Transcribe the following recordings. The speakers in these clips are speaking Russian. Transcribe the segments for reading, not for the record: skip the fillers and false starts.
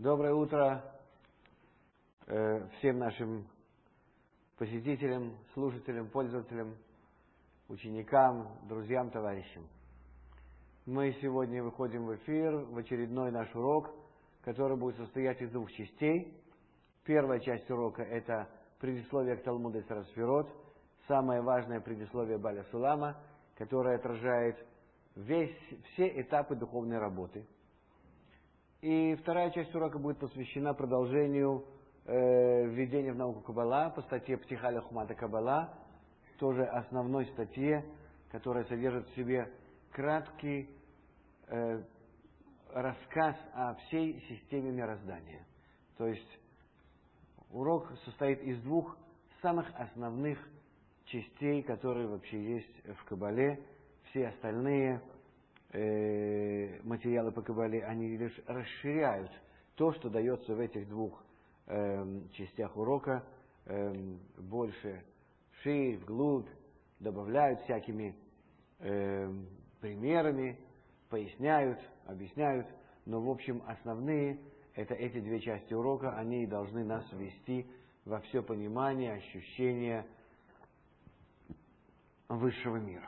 Доброе утро всем нашим посетителям, слушателям, пользователям, ученикам, друзьям, товарищам. Мы сегодня выходим в эфир, в очередной наш урок, который будет состоять из двух частей. Первая часть урока – это предисловие к Талмуду Эсер Сферот, самое важное предисловие Бааля Сулама, которое отражает все этапы духовной работы. И вторая часть урока будет посвящена продолжению введения в науку Каббала по статье Птиха ле-Хухмат ха-Каббала, тоже основной статье, которая содержит в себе краткий рассказ о всей системе мироздания. То есть урок состоит из двух самых основных частей, которые вообще есть в Каббале. Все остальные материалы по Каббале, они лишь расширяют то, что дается в этих двух частях урока, больше шире, вглубь, добавляют всякими примерами, поясняют, объясняют, но в общем основные это эти две части урока, они должны нас ввести во все понимание, ощущение высшего мира.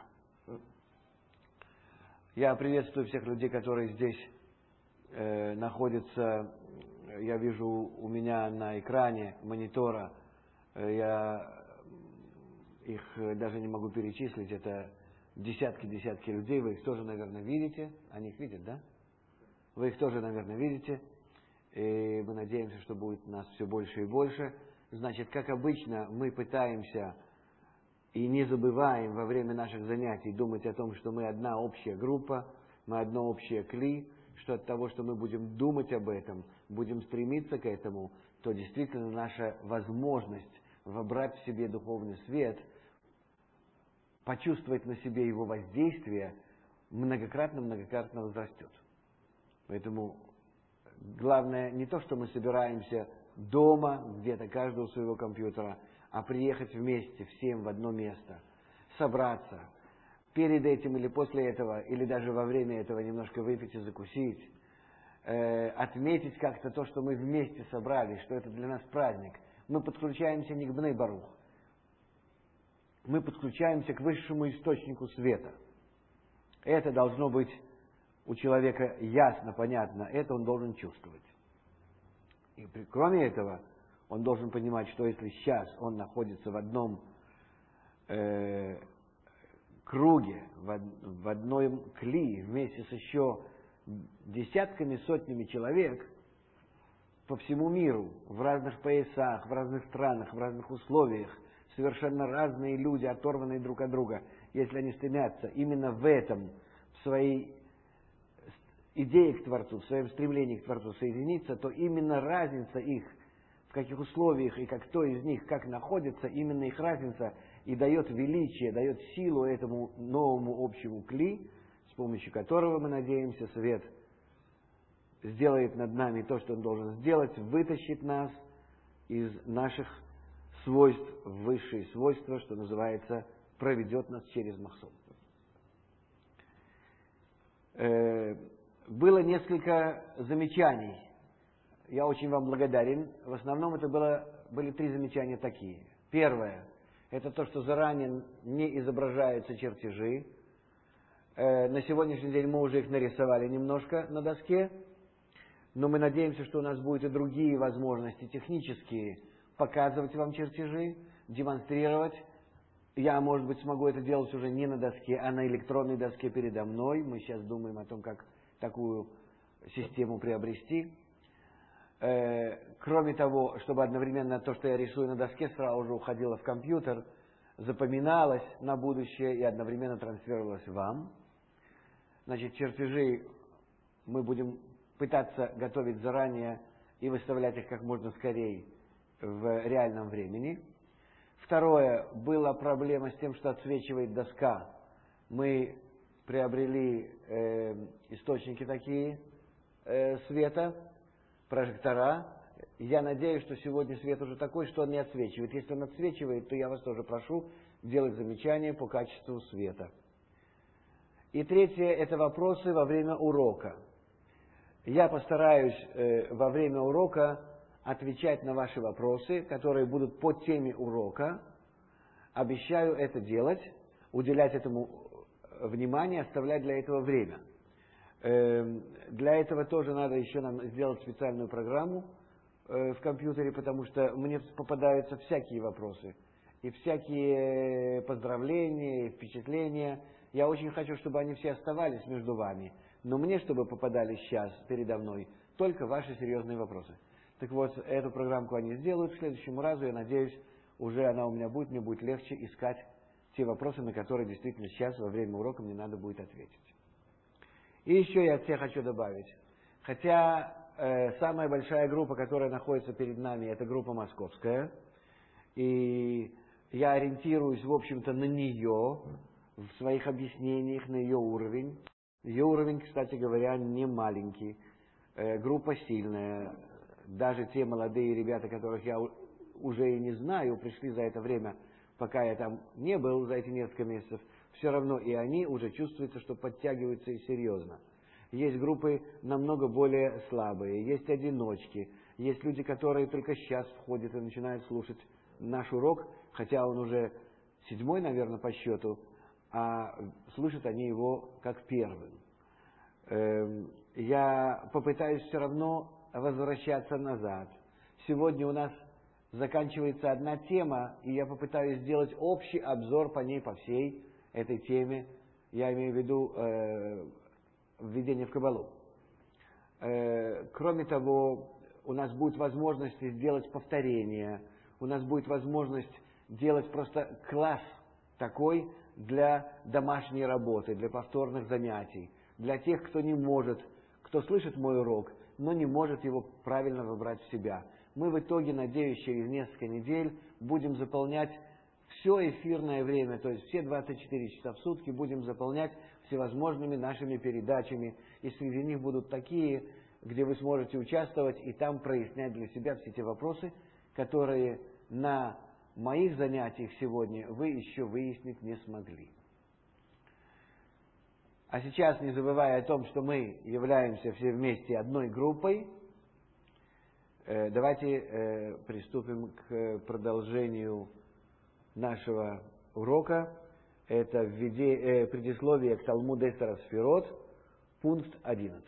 Я приветствую всех людей, которые здесь находятся. Я вижу у меня на экране монитора, я их даже не могу перечислить, это десятки людей, вы их тоже, наверное, видите. Они их видят, да? Вы их тоже, наверное, видите. И мы надеемся, что будет нас все больше и больше. Значит, как обычно, мы пытаемся и не забываем во время наших занятий думать о том, что мы одна общая группа, мы одно общее кли, что от того, что мы будем думать об этом, будем стремиться к этому, то действительно наша возможность вобрать в себе духовный свет, почувствовать на себе его воздействие, многократно возрастет. Поэтому главное не то, что мы собираемся дома, где-то каждый у своего компьютера, а приехать вместе, всем в одно место, собраться, перед этим или после этого, или даже во время этого немножко выпить и закусить, отметить как-то то, что мы вместе собрались, что это для нас праздник. Мы подключаемся не к Бней Барух, мы подключаемся к высшему источнику света. Это должно быть у человека ясно, понятно, это он должен чувствовать. И кроме этого, он должен понимать, что если сейчас он находится в одном круге, в одной кли, вместе с еще десятками, сотнями человек по всему миру, в разных поясах, в разных странах, в разных условиях, совершенно разные люди, оторванные друг от друга, если они стремятся именно в этом, в своей идее к Творцу, в своем стремлении к Творцу соединиться, то именно разница их, в каких условиях и как кто из них как находится, именно их разница и дает величие, дает силу этому новому общему кли, с помощью которого, мы надеемся, свет сделает над нами то, что он должен сделать, вытащит нас из наших свойств в высшие свойства, что называется, проведет нас через Махсум. Было несколько замечаний. Я очень вам благодарен. В основном это были три замечания такие. Первое – это то, что заранее не изображаются чертежи. На сегодняшний день мы уже их нарисовали немножко на доске, но мы надеемся, что у нас будут и другие возможности технические показывать вам чертежи, демонстрировать. Я, может быть, смогу это делать уже не на доске, а на электронной доске передо мной. Мы сейчас думаем о том, как такую систему приобрести. Кроме того, чтобы одновременно то, что я рисую на доске, сразу же уходило в компьютер, запоминалось на будущее и одновременно транслировалось вам. Значит, чертежи мы будем пытаться готовить заранее и выставлять их как можно скорее в реальном времени. Второе, была проблема с тем, что отсвечивает доска. Мы приобрели источники такие света, прожектора. Я надеюсь, что сегодня свет уже такой, что он не отсвечивает. Если он отсвечивает, то я вас тоже прошу делать замечания по качеству света. И третье – это вопросы во время урока. Я постараюсь во время урока отвечать на ваши вопросы, которые будут по теме урока. Обещаю это делать, уделять этому внимание, оставлять для этого время. Для этого тоже надо еще нам сделать специальную программу в компьютере, потому что мне попадаются всякие вопросы, и всякие поздравления, и впечатления. Я очень хочу, чтобы они все оставались между вами, но мне, чтобы попадали сейчас передо мной, только ваши серьезные вопросы. Так вот, эту программку они сделают к следующему разу, я надеюсь, уже она у меня будет, мне будет легче искать те вопросы, на которые действительно сейчас во время урока мне надо будет ответить. И еще я от всех хочу добавить, хотя самая большая группа, которая находится перед нами, это группа московская, и я ориентируюсь, в общем-то, на нее, в своих объяснениях, на ее уровень. Ее уровень, кстати говоря, не маленький, группа сильная, даже те молодые ребята, которых я уже и не знаю, пришли за это время, пока я там не был, за эти несколько месяцев, все равно и они уже чувствуются, что подтягиваются и серьезно. Есть группы намного более слабые, есть одиночки, есть люди, которые только сейчас входят и начинают слушать наш урок, хотя он уже 7-й, наверное, по счету, а слышат они его как первым. Я попытаюсь все равно возвращаться назад. Сегодня у нас заканчивается одна тема, и я попытаюсь сделать общий обзор по ней, по всей этой теме. Я имею в виду введение в Кабалу. Кроме того, у нас будет возможность сделать повторение, у нас будет возможность делать просто класс такой для домашней работы, для повторных занятий, для тех, кто не может, кто слышит мой урок, но не может его правильно выбрать в себя. Мы в итоге, надеюсь, через несколько недель будем заполнять все эфирное время, то есть все 24 часа в сутки будем заполнять всевозможными нашими передачами, и среди них будут такие, где вы сможете участвовать и там прояснять для себя все те вопросы, которые на моих занятиях сегодня вы еще выяснить не смогли. А сейчас, не забывая о том, что мы являемся все вместе одной группой, давайте приступим к продолжению нашего урока. Это предисловие к Талмуд Эстер Сферот, пункт 11.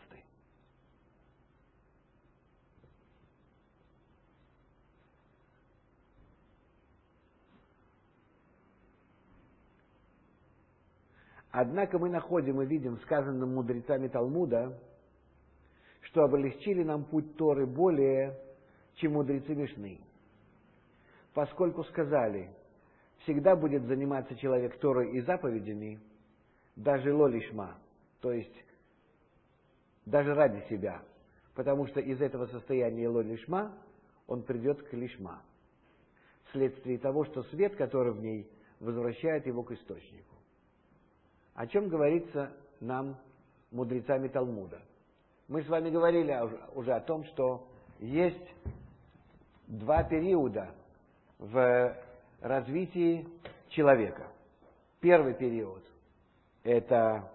Однако мы находим и видим сказанным мудрецами Талмуда, что облегчили нам путь Торы более, чем мудрецы Мишны, поскольку сказали: всегда будет заниматься человек Торой и заповедями, даже лолишма, то есть даже ради себя, потому что из этого состояния лолишма он придет к лишма, вследствие того, что свет, который в ней, возвращает его к источнику. О чем говорится нам мудрецами Талмуда? Мы с вами говорили уже о том, что есть два периода в развитии человека. Первый период – это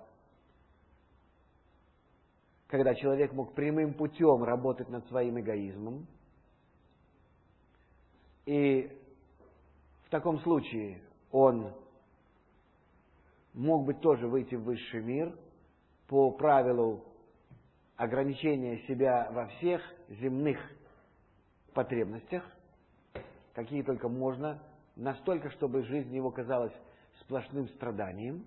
когда человек мог прямым путем работать над своим эгоизмом. И в таком случае он мог бы тоже выйти в высший мир по правилу ограничения себя во всех земных потребностях, какие только можно, настолько, чтобы жизнь его казалась сплошным страданием.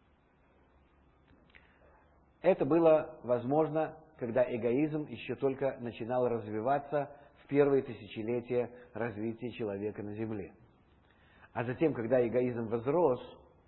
Это было возможно, когда эгоизм еще только начинал развиваться в первые тысячелетия развития человека на Земле. А затем, когда эгоизм возрос,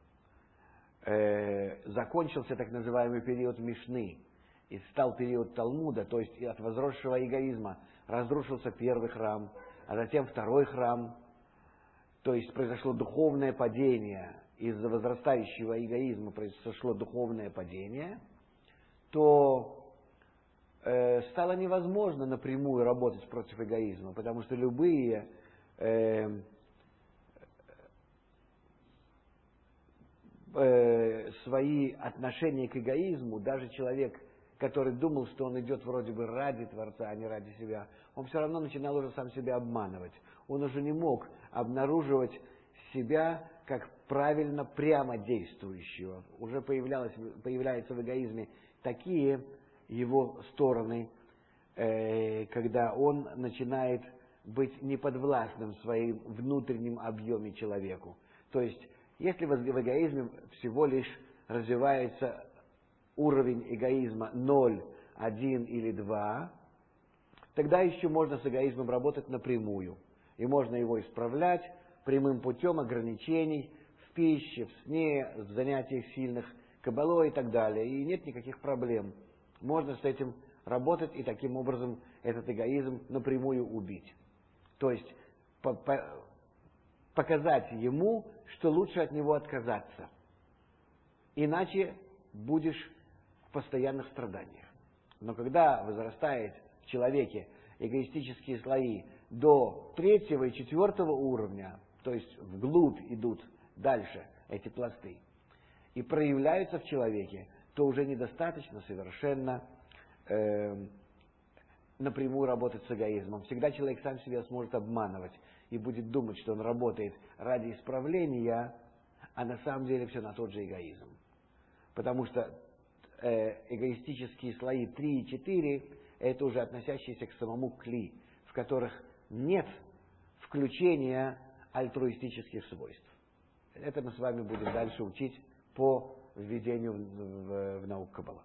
закончился так называемый период Мишны, и стал период Талмуда, то есть от возросшего эгоизма разрушился первый храм, а затем второй храм, то есть произошло духовное падение, из-за возрастающего эгоизма произошло духовное падение, то стало невозможно напрямую работать против эгоизма, потому что любые свои отношения к эгоизму, даже человек, который думал, что он идет вроде бы ради Творца, а не ради себя, он все равно начинал уже сам себя обманывать. Он уже не мог обнаруживать себя как правильно, прямо действующего. Уже появляются в эгоизме такие его стороны, когда он начинает быть неподвластным своим внутренним объеме человеку. То есть, если в эгоизме всего лишь развивается уровень эгоизма 0, 1 или 2, тогда еще можно с эгоизмом работать напрямую. И можно его исправлять прямым путем ограничений в пище, в сне, в занятиях сильных, кабалой и так далее. И нет никаких проблем. Можно с этим работать и таким образом этот эгоизм напрямую убить. То есть показать ему, что лучше от него отказаться. Иначе будешь в постоянных страданиях. Но когда возрастает в человеке эгоистические слои до 3-го и 4-го уровня, то есть вглубь идут дальше эти пласты, и проявляются в человеке, то уже недостаточно совершенно напрямую работать с эгоизмом. Всегда человек сам себя сможет обманывать и будет думать, что он работает ради исправления, а на самом деле все на тот же эгоизм. Потому что эгоистические слои 3 и 4 это уже относящиеся к самому кли, в которых нет включения альтруистических свойств. Это мы с вами будем дальше учить по введению в науку Каббала.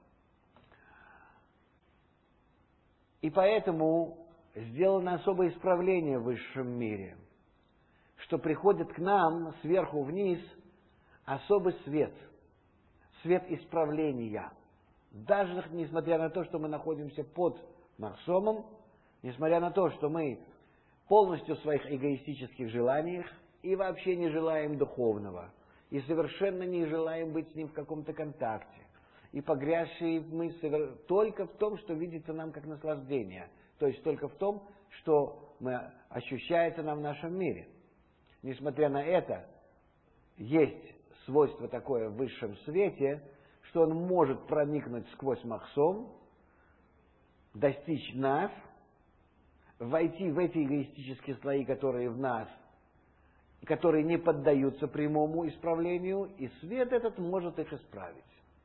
И поэтому сделано особое исправление в высшем мире, что приходит к нам сверху вниз особый свет, свет исправления. Даже несмотря на то, что мы находимся под Махсомом, несмотря на то, что мы полностью в своих эгоистических желаниях и вообще не желаем духовного, и совершенно не желаем быть с ним в каком-то контакте, и погрязшие мы только в том, что видится нам как наслаждение, то есть только в том, что ощущается нам в нашем мире. Несмотря на это, есть свойство такое в высшем свете, что он может проникнуть сквозь Махсом, достичь нас, войти в эти эгоистические слои, которые в нас, которые не поддаются прямому исправлению, и свет этот может их исправить.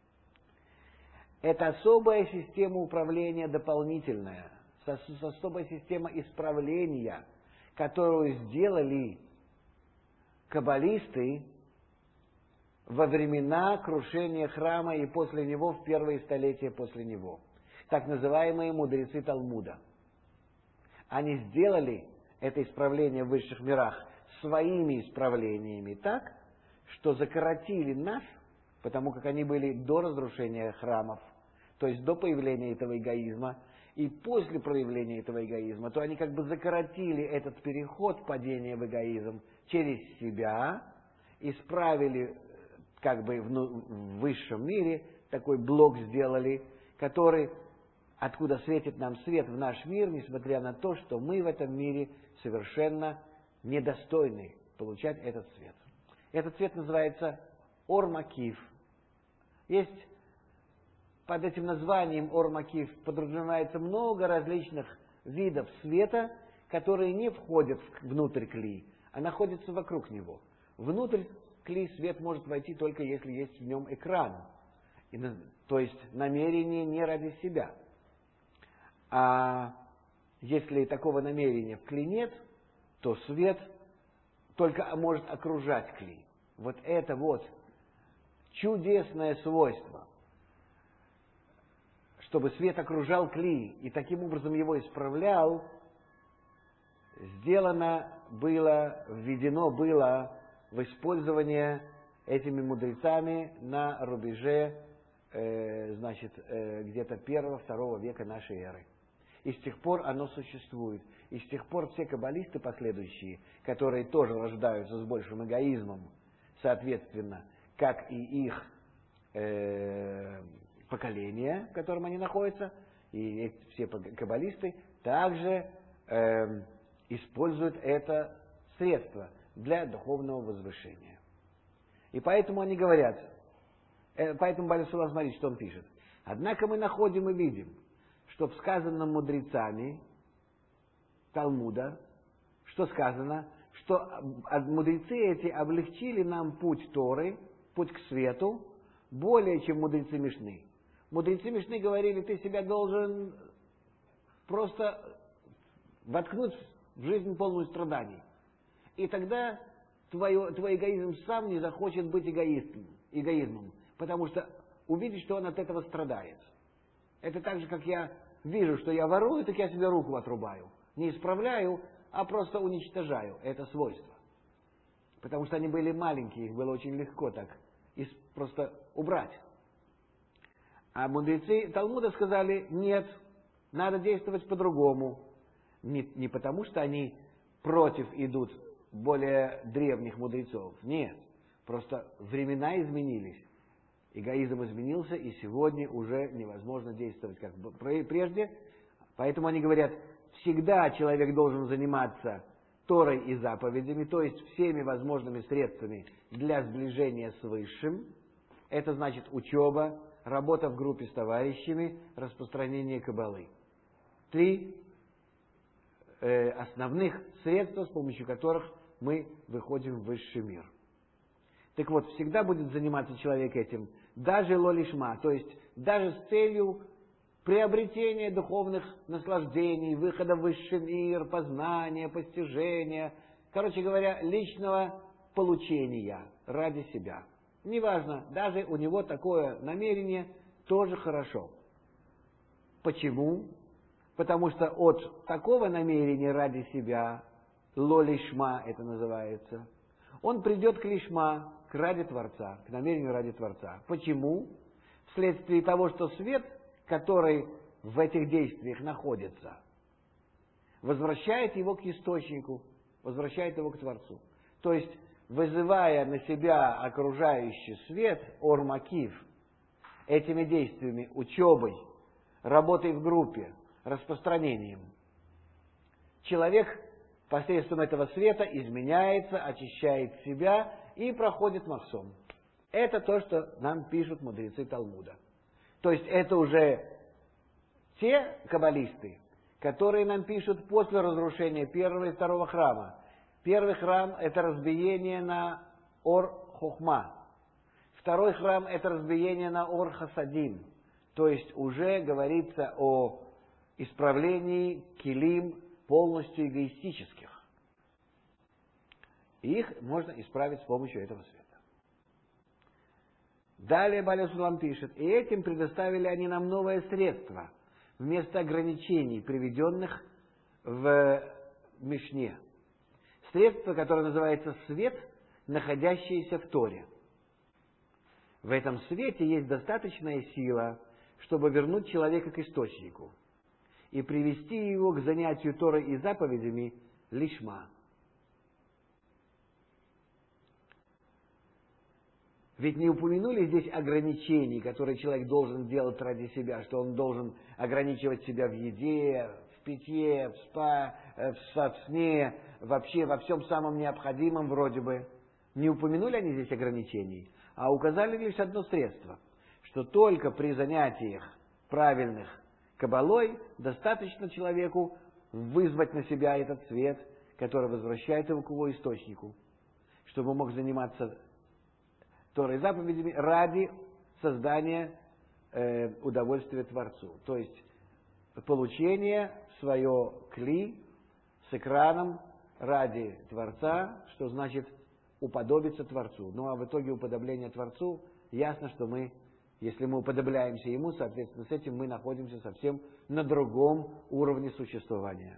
Это особая система управления дополнительная, особая система исправления, которую сделали каббалисты во времена крушения храма и после него, в первые столетия после него. Так называемые мудрецы Талмуда. Они сделали это исправление в высших мирах своими исправлениями так, что закоротили нас, потому как они были до разрушения храмов, то есть до появления этого эгоизма, и после проявления этого эгоизма, то они как бы закоротили этот переход падения в эгоизм через себя, исправили как бы в высшем мире, такой блок сделали, который, откуда светит нам свет в наш мир, несмотря на то, что мы в этом мире совершенно недостойны получать этот свет. Этот свет называется Ор-Макиф. Есть под этим названием Ор-Макиф подразумевается много различных видов света, которые не входят внутрь кли, а находятся вокруг него. Внутрь кли свет может войти только если есть в нем экран, то есть намерение не ради себя. А если такого намерения в кли нет, то свет только может окружать кли. Вот это вот чудесное свойство, чтобы свет окружал кли и таким образом его исправлял, введено было в использование этими мудрецами на рубеже где-то 1-2 века нашей эры. И с тех пор оно существует. И с тех пор все каббалисты последующие, которые тоже рождаются с большим эгоизмом, соответственно, как и их поколение, в котором они находятся, и все каббалисты также используют это средство для духовного возвышения. И поэтому они говорят, поэтому Бааль Сулам, смотрите, что он пишет. Однако мы находим и видим, что в сказанном мудрецами Талмуда, что сказано, что мудрецы эти облегчили нам путь Торы, путь к свету, более, чем мудрецы Мишны. Мудрецы Мишны говорили, ты себя должен просто воткнуть в жизнь полную страданий. И тогда твой эгоизм сам не захочет быть эгоизмом, потому что увидит, что он от этого страдает. Это так же, как я вижу, что я ворую, так я себе руку отрубаю. Не исправляю, а просто уничтожаю это свойство. Потому что они были маленькие, их было очень легко так просто убрать. А мудрецы Талмуда сказали, нет, надо действовать по-другому. Не потому, что они против идут более древних мудрецов. Нет, просто времена изменились. Эгоизм изменился, и сегодня уже невозможно действовать как прежде. Поэтому они говорят, всегда человек должен заниматься Торой и заповедями, то есть всеми возможными средствами для сближения с Высшим. Это значит учеба, работа в группе с товарищами, распространение каббалы. 3 основных средства, с помощью которых мы выходим в высший мир. Так вот, всегда будет заниматься человек этим, даже лолишма, то есть даже с целью приобретения духовных наслаждений, выхода в высший мир, познания, постижения, короче говоря, личного получения ради себя. Неважно, даже у него такое намерение тоже хорошо. Почему? Потому что от такого намерения ради себя, лолишма это называется, он придет к лишма, к ради Творца, к намерению ради Творца. Почему? Вследствие того, что свет, который в этих действиях находится, возвращает его к источнику, возвращает его к Творцу. То есть, вызывая на себя окружающий свет, ор-макив, этими действиями, учебой, работой в группе, распространением, человек посредством этого света изменяется, очищает себя и проходит махсом. Это то, что нам пишут мудрецы Талмуда. То есть это уже те каббалисты, которые нам пишут после разрушения первого и второго храма. Первый храм – это разбиение на ор-хохма. Второй храм – это разбиение на ор-хасадим. То есть уже говорится о исправлении килим полностью эгоистических. И их можно исправить с помощью этого света. Далее Бааль Сулам пишет, и этим предоставили они нам новое средство, вместо ограничений, приведенных в Мишне. Средство, которое называется свет, находящийся в Торе. В этом свете есть достаточная сила, чтобы вернуть человека к источнику и привести его к занятию Торой и заповедями лишма. Ведь не упомянули здесь ограничений, которые человек должен делать ради себя, что он должен ограничивать себя в еде, в питье, в сне, вообще во всем самом необходимом вроде бы. Не упомянули они здесь ограничений, а указали лишь одно средство, что только при занятиях правильных каббалой достаточно человеку вызвать на себя этот свет, который возвращает его к его источнику, чтобы он мог заниматься Торой и заповедями ради создания удовольствия Творцу. То есть получение свое кли с экраном ради Творца, что значит уподобиться Творцу. Ну а в итоге уподобление Творцу, ясно, что если мы уподобляемся Ему, соответственно, с этим мы находимся совсем на другом уровне существования.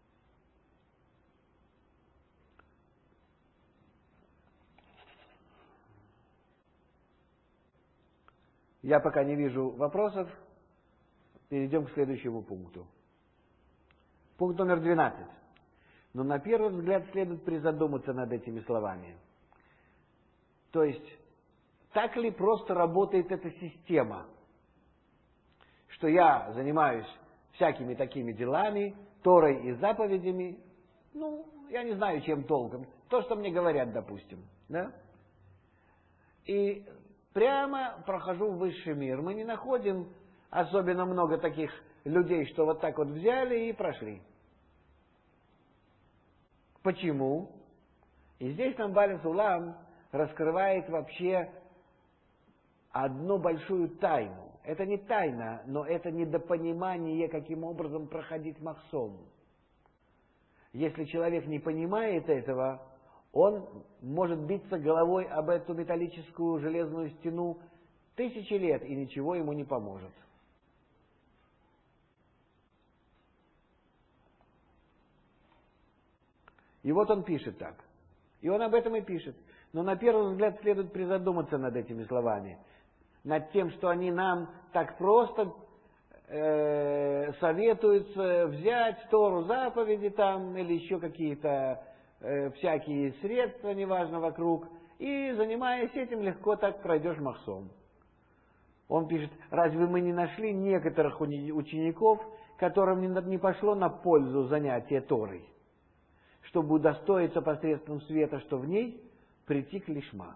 Я пока не вижу вопросов. Перейдем к следующему пункту. Пункт номер 12. Но на первый взгляд следует призадуматься над этими словами. То есть, так ли просто работает эта система, что я занимаюсь всякими такими делами, Торой и заповедями, я не знаю, чем толком. То, что мне говорят, допустим. Да? И прямо прохожу в высший мир. Мы не находим особенно много таких людей, что вот так вот взяли и прошли. Почему? И здесь нам Бааль Сулам раскрывает вообще одну большую тайну. Это не тайна, но это недопонимание, каким образом проходить махсом. Если человек не понимает этого, он может биться головой об эту металлическую железную стену 1000 лет, и ничего ему не поможет. И вот он пишет так. И он об этом и пишет. Но на первый взгляд следует призадуматься над этими словами. Над тем, что они нам так просто советуют взять Тору, заповеди там, или еще какие-то всякие средства, неважно, вокруг, и, занимаясь этим, легко так пройдешь махсом. Он пишет, разве мы не нашли некоторых учеников, которым не пошло на пользу занятие Торой, чтобы удостоиться посредством света, что в ней, прийти к лишма.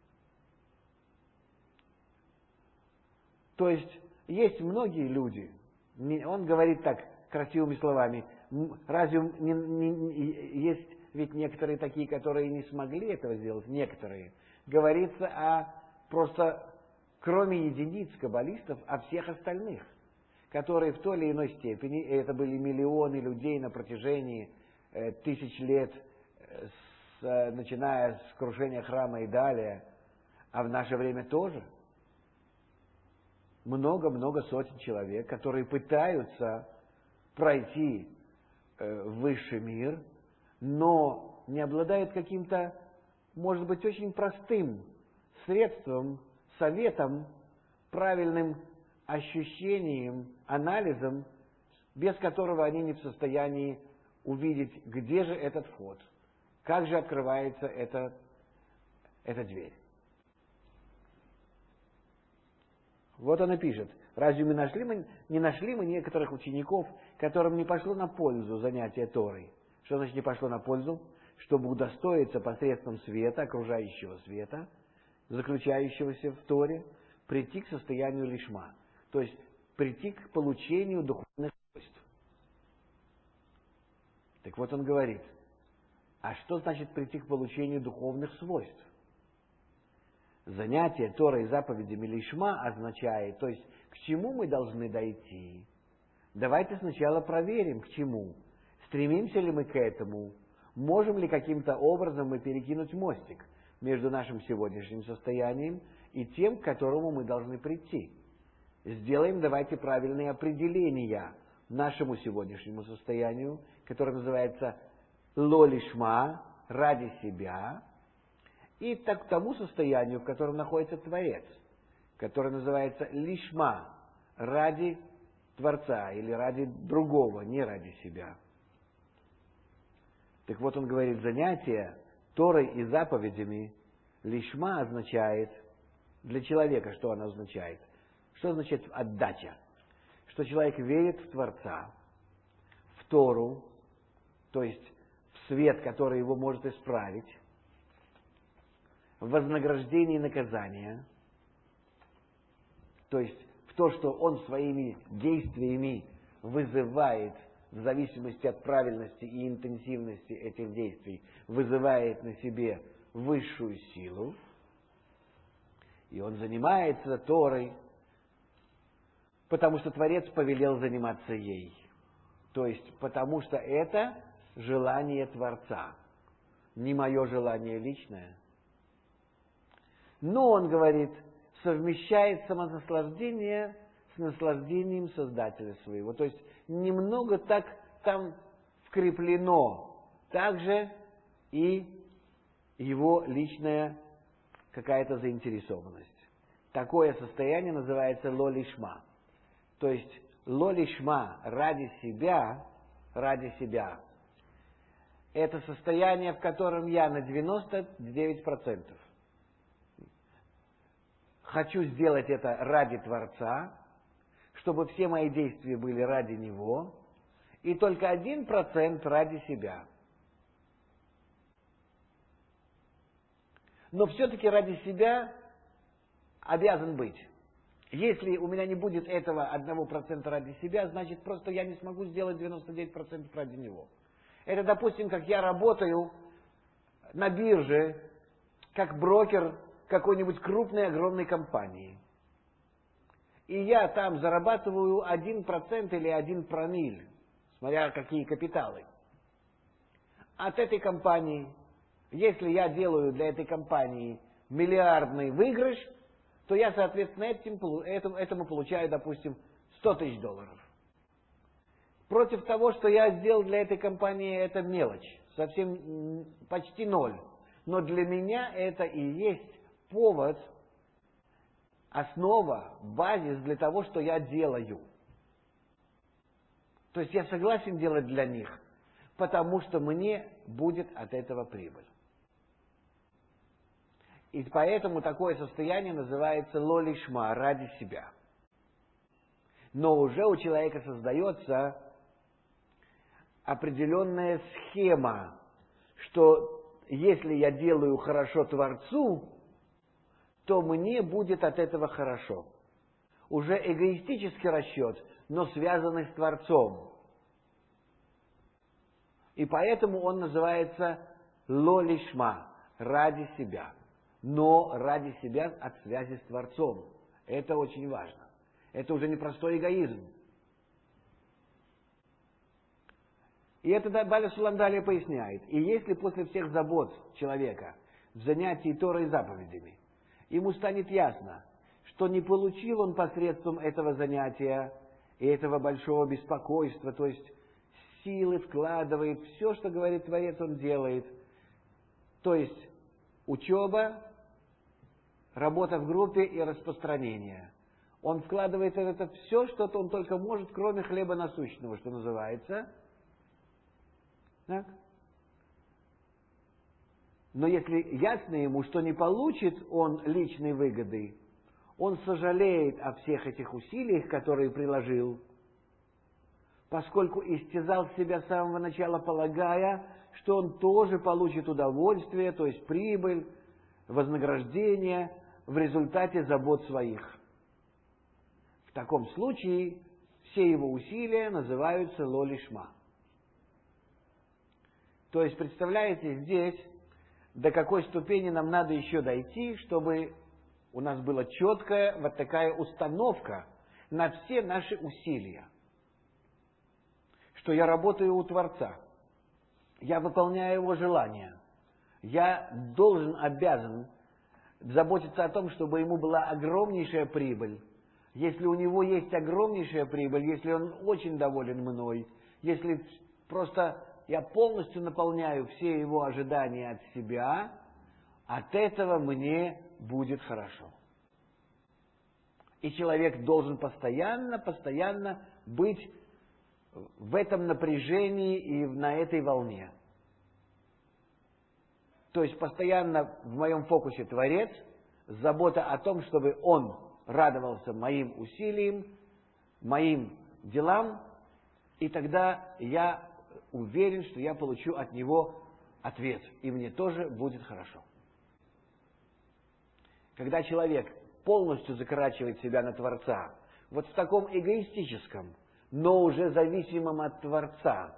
То есть, есть многие люди, он говорит так, красивыми словами, разве есть ведь некоторые такие, которые не смогли этого сделать, некоторые. Говорится о просто, кроме единиц каббалистов, о всех остальных, которые в той или иной степени, это были миллионы людей на протяжении 1000 лет, начиная с крушения храма и далее, а в наше время тоже. Много-много сотен человек, которые пытаются пройти в высший мир, но не обладают каким-то, может быть, очень простым средством, советом, правильным ощущением, анализом, без которого они не в состоянии увидеть, где же этот вход, как же открывается эта дверь. Вот он и пишет, разве не нашли мы некоторых учеников, которым не пошло на пользу занятие Торой? Что значит не пошло на пользу? Чтобы удостоиться посредством света, окружающего света, заключающегося в Торе, прийти к состоянию лишма, то есть прийти к получению духовных свойств. Так вот он говорит, а что значит прийти к получению духовных свойств? Занятие Торой и заповедями лишма означает, то есть к чему мы должны дойти. Давайте сначала проверим, к чему. Стремимся ли мы к этому? Можем ли каким-то образом мы перекинуть мостик между нашим сегодняшним состоянием и тем, к которому мы должны прийти? Сделаем, давайте, правильные определения нашему сегодняшнему состоянию, которое называется «ло лишма», ради себя, и так к тому состоянию, в котором находится Творец, которое называется лишма, ради Творца или ради другого, не ради себя. Так вот он говорит, занятие Торой и заповедями лишма означает, для человека что оно означает? Что означает отдача? Что человек верит в Творца, в Тору, то есть в свет, который его может исправить, в вознаграждение и наказание, то есть в то, что он своими действиями вызывает, в зависимости от правильности и интенсивности этих действий, вызывает на себе высшую силу, и он занимается Торой, потому что Творец повелел заниматься ей. То есть потому что это желание Творца, не мое желание личное. Но, он говорит, совмещает самонаслаждение с наслаждением Создателя своего. То есть немного так там вкреплено. Также и его личная какая-то заинтересованность. Такое состояние называется ло лишма. То есть ло лишма ради себя, это состояние, в котором я на 99% хочу сделать это ради Творца, чтобы все мои действия были ради Него, и только 1% ради себя. Но все-таки ради себя обязан быть. Если у меня не будет этого 1% ради себя, значит просто я не смогу сделать 99% ради него. Это, допустим, как я работаю на бирже, как брокер какой-нибудь крупной, огромной компании. И я там зарабатываю 1% или 1 промилле, смотря какие капиталы. От этой компании, если я делаю для этой компании миллиардный выигрыш, то я, соответственно, этому получаю, допустим, $100 000. Против того, что я сделал для этой компании, это мелочь, совсем почти ноль. Но для меня это и есть повод, основа, базис для того, что я делаю. То есть я согласен делать для них, потому что мне будет от этого прибыль. И поэтому такое состояние называется лолишма, ради себя. Но уже у человека создается определенная схема, что если я делаю хорошо Творцу, то мне будет от этого хорошо. Уже эгоистический расчет, но связанный с Творцом. И поэтому он называется лолишма, ради себя. Но ради себя от связи с Творцом. Это очень важно. Это уже не простой эгоизм. И это Бали Суландали поясняет. И если после всех забот человека в занятии Торой и заповедями ему станет ясно, что не получил он посредством этого занятия и этого большого беспокойства, то есть силы вкладывает, все, что говорит Творец, он делает. То есть учеба, работа в группе и распространение. Он вкладывает в это все, что он только может, кроме хлеба насущного, что называется. Так? Но если ясно ему, что не получит он личной выгоды, он сожалеет о всех этих усилиях, которые приложил, поскольку истязал себя с самого начала, полагая, что он тоже получит удовольствие, то есть прибыль, вознаграждение в результате забот своих. В таком случае все его усилия называются лолишма. То есть, представляете, здесь до какой ступени нам надо еще дойти, чтобы у нас была четкая вот такая установка на все наши усилия. Что я работаю у Творца, я выполняю Его желания, я должен, обязан заботиться о том, чтобы ему была огромнейшая прибыль. Если у него есть огромнейшая прибыль, если он очень доволен мной, если просто я полностью наполняю все его ожидания от себя, от этого мне будет хорошо. И человек должен постоянно быть в этом напряжении и на этой волне. То есть постоянно в моем фокусе Творец, забота о том, чтобы он радовался моим усилиям, моим делам, и тогда я уверен, что я получу от него ответ, и мне тоже будет хорошо. Когда человек полностью закорачивает себя на Творца, вот в таком эгоистическом, но уже зависимом от Творца,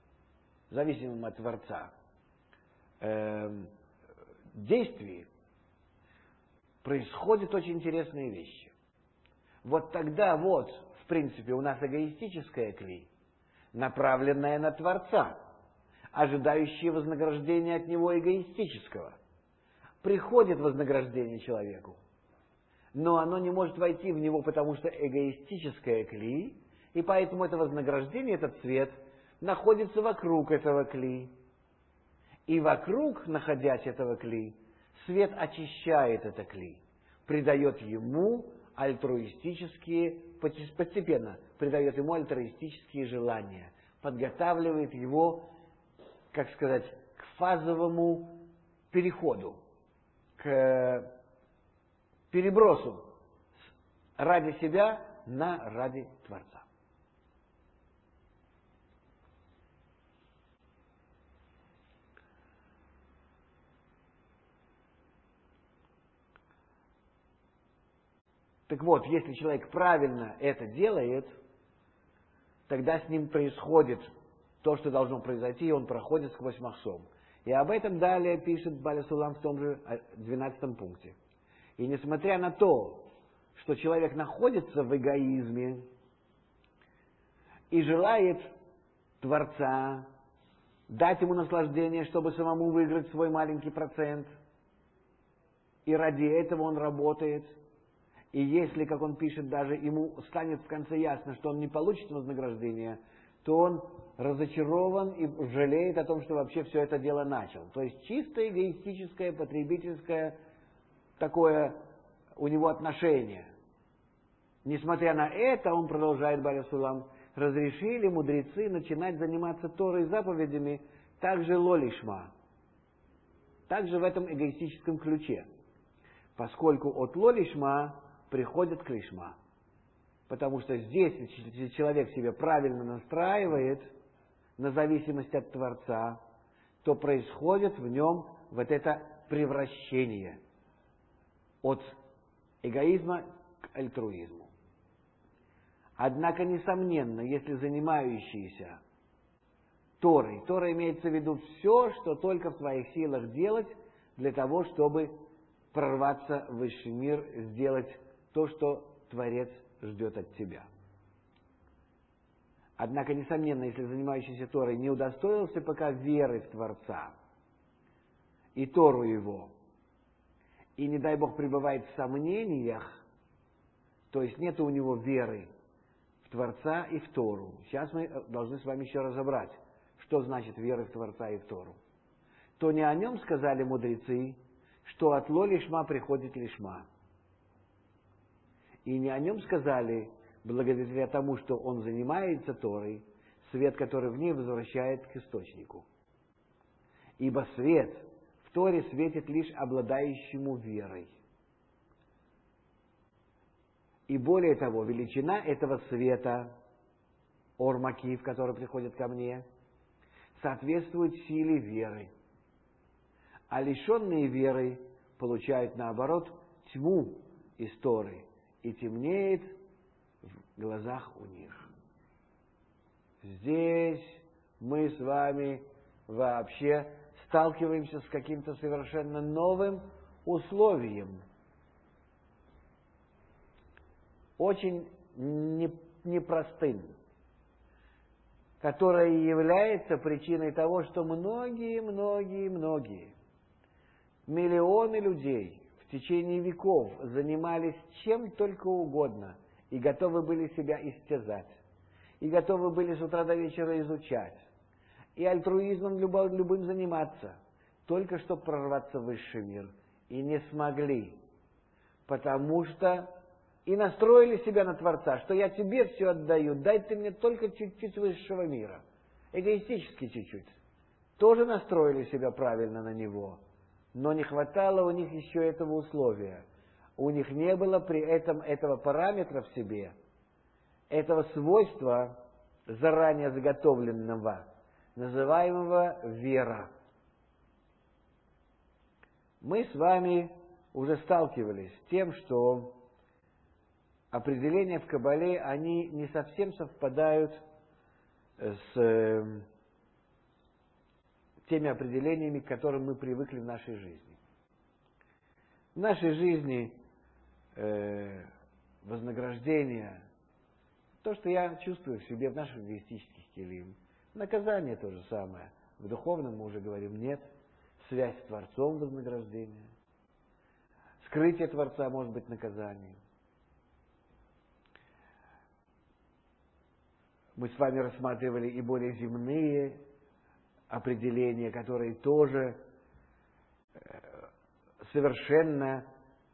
действии, происходят очень интересные вещи. Вот тогда в принципе, у нас эгоистическая кли, направленная на Творца, ожидающая вознаграждения от него эгоистического. Приходит вознаграждение человеку, но оно не может войти в него, потому что эгоистическая кли, и поэтому это вознаграждение, этот свет, находится вокруг этого кли. И вокруг, находясь этого кли, свет очищает это кли, придает ему постепенно придает ему альтруистические желания, подготавливает его, к фазовому переходу, к перебросу ради себя на ради Творца. Так вот, если человек правильно это делает, тогда с ним происходит то, что должно произойти, и он проходит сквозь махсом. И об этом далее пишет Баля Сулам в том же 12 пункте. И несмотря на то, что человек находится в эгоизме и желает Творца, дать ему наслаждение, чтобы самому выиграть свой маленький процент, и ради этого он работает, и если, как он пишет, даже ему станет в конце ясно, что он не получит вознаграждения, то он разочарован и жалеет о том, что вообще все это дело начал. То есть чисто эгоистическое, потребительское такое у него отношение. Несмотря на это, он продолжает Баля Сулам, разрешили мудрецы начинать заниматься Торой заповедями также лолишма, также в этом эгоистическом ключе, поскольку от лолишма приходит к лишма. Потому что здесь, если человек себя правильно настраивает на зависимость от Творца, то происходит в нем вот это превращение от эгоизма к альтруизму. Однако, несомненно, если занимающийся Торой, Тора имеется в виду все, что только в твоих силах делать для того, чтобы прорваться в высший мир, сделать то, что Творец ждет от тебя. Однако, несомненно, если занимающийся Торой не удостоился пока веры в Творца и Тору его, и, не дай Бог, пребывает в сомнениях, то есть нет у него веры в Творца и в Тору. Сейчас мы должны с вами еще разобрать, что значит вера в Творца и в Тору. То не о нем сказали мудрецы, что от ло лишма приходит лишма. И не о нем сказали, благодаря тому, что он занимается Торой, свет, который в ней возвращает к источнику. Ибо свет в Торе светит лишь обладающему верой. И более того, величина этого света, ор-макив, который приходит ко мне, соответствует силе веры. А лишенные веры получают, наоборот, тьму из Торы, и темнеет в глазах у них. Здесь мы с вами вообще сталкиваемся с каким-то совершенно новым условием, очень непростым, которое является причиной того, что многие миллионы людей в течение веков занимались чем только угодно и готовы были себя истязать, и готовы были с утра до вечера изучать, и альтруизмом любым заниматься, только чтобы прорваться в высший мир, и не смогли, потому что и настроили себя на Творца, что я тебе все отдаю, дай ты мне только чуть-чуть высшего мира, эгоистически чуть-чуть. Тоже настроили себя правильно на него, но не хватало у них еще этого условия. У них не было при этом этого параметра в себе, этого свойства заранее заготовленного, называемого вера. Мы с вами уже сталкивались с тем, что определения в Кабале, они не совсем совпадают с теми определениями, к которым мы привыкли в нашей жизни. В нашей жизни вознаграждение, то, что я чувствую в себе, в наших эгоистических келим, наказание то же самое. В духовном мы уже говорим нет, связь с Творцом вознаграждение, скрытие Творца может быть наказанием. Мы с вами рассматривали и более земные определения, которые тоже совершенно